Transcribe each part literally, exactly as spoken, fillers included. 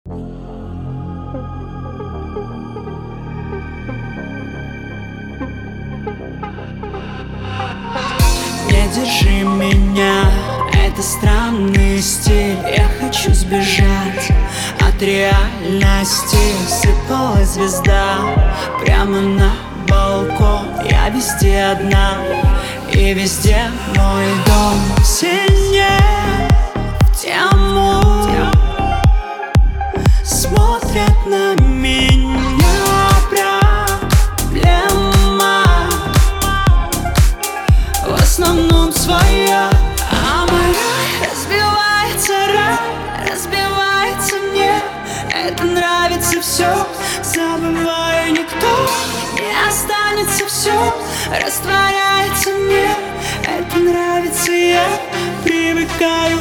Не держи меня, это странный стиль. Я хочу сбежать от реальности. Сыпала звезда прямо на балкон. Я везде одна, и везде мой дом. Все не в тему смотрят на меня. Проблема в основном своя. А мой рай разбивается, рай разбивается мне. Это нравится все, забываю, никто не останется, все растворяется мне. Это нравится, я привыкаю.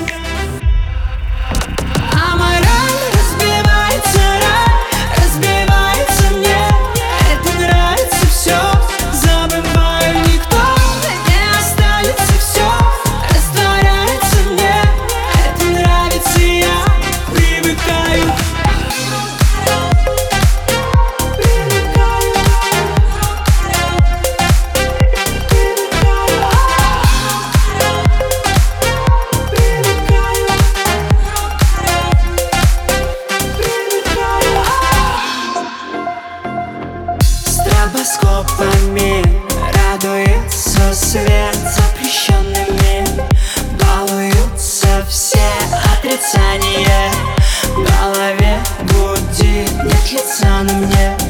А мой рай разбивается, рай разбивается мне. Это нравится, все забываю, никто не останется, все растворяется мне. Это нравится, я привыкаю. Стробоскопами радуется свет, запрещенными балуются все. Отрицание в голове гудит, нет лица на мне.